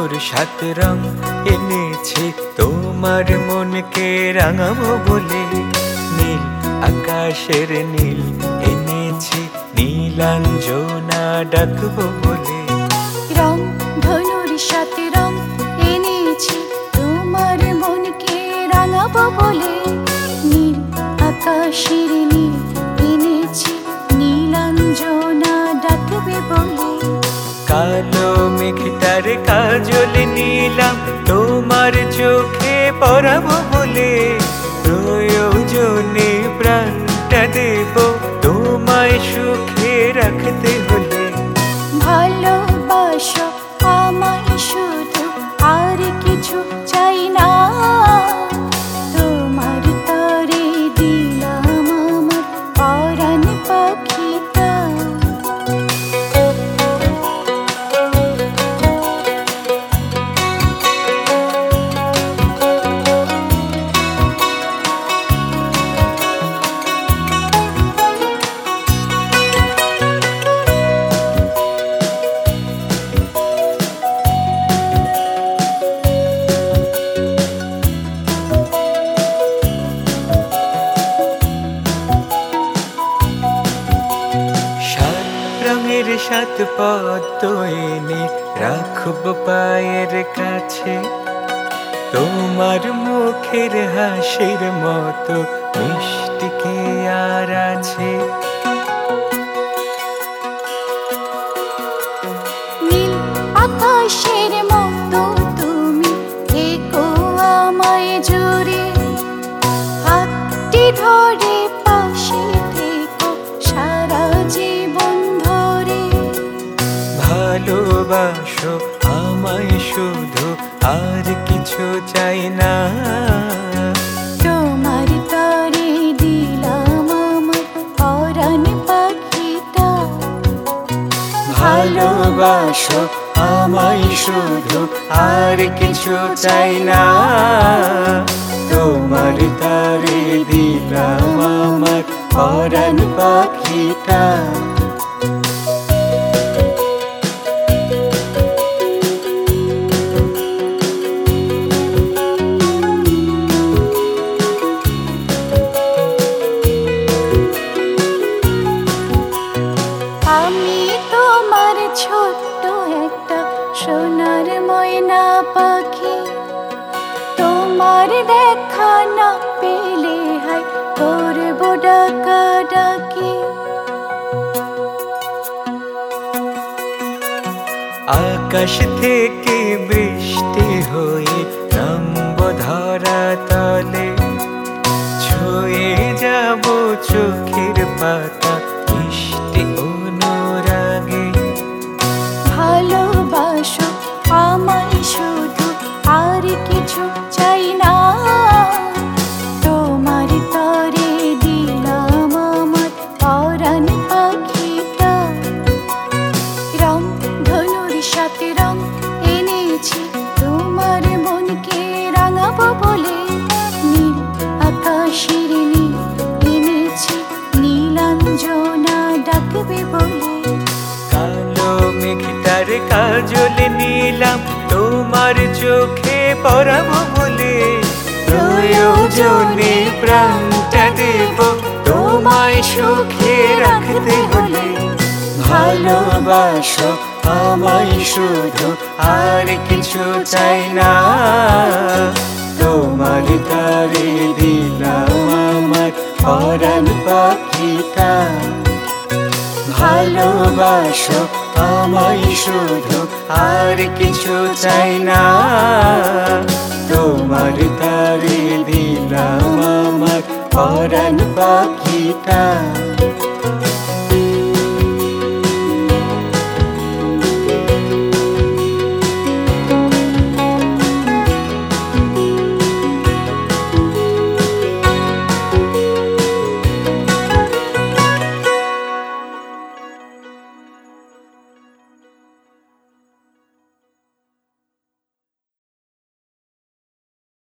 ধনুর সাত রং এনেছি তোমার মনকে রাঙাবো বলে। নীল আকাশের নীল এনেছি নীলাঞ্জনা ডাকবো বলে। রং ধনুর সাত রং এনেছি তোমার মনকে রাঙাবো বলে। নীল আকাশের নীল এনেছি নীলাঞ্জনা ডাকবে বলে। কালো মেঘটার কাজল নিলাম তোমার চোখে পরাবো বলে। প্রয়োজনে প্রাণটা দেব তোমায় সুখে রাখতে হলে। ভালোবাসো আমায় শুধু, আর কিছু চাই না। তোমার তরে দিলাম আমার পরাণ পাখিটা। রঙের সাত পদ্ম এনে রাখব পায়ের কাছে। তোমার মুখের হাসির মতো মিষ্টি কে আর আছে। নীল আকাশের মতো তুমি থেকো আমায় জুড়ে। হাতটি ধরে পাশে থেকো সারা জীবন ধরে। ভালোবাসো আমায় শুধু, আর কিছু চাই না। তোমার তরে দিলাম আমার পরাণ পাখিটা। ভালোবাসো আমায় শুধু, আর কিছু চাই না। তোমার তারে দিলাম আমার পরাণ পাখিটা। আমি তোমার ছোট্ট একটা সোনার ময়না পাখি। তোমার দেখা না পেলে হায় করবো ডাকাডাকি। আকাশ থেকে বৃষ্টি হয়ে নামব ধরা তলে। ছুঁয়ে যাব চোখের পাতা মিষ্টি অনুরাগে। ভালোবাসো আমায় শুধু, আর কিছু চাই না। তোমার তরে দিলাম আমার পরাণ পাখিটা। রং ধনুর সাত রং এনেছি তোমার মনকে রাঙাবো বলে। নীল আকাশের নীল এনেছি নীলাঞ্জনা ডাকবে বলে। কালো মেঘটার কাজল নিলাম তোমার চোখে পরাবো বলে। প্রয়োজনে প্রাণটা দেব তোমায় সুখে রাখতে হলে। ভালোবাসো আমায় শুধু, আর কিছু চাই না। তোমার তারে দিলাম আমার পরাণ পাখিটা। ভালোবাসো আমায় শুধু, আর কিছু চাই না। তোমার তারে দিলাম আমার পরাণ পাখিটা।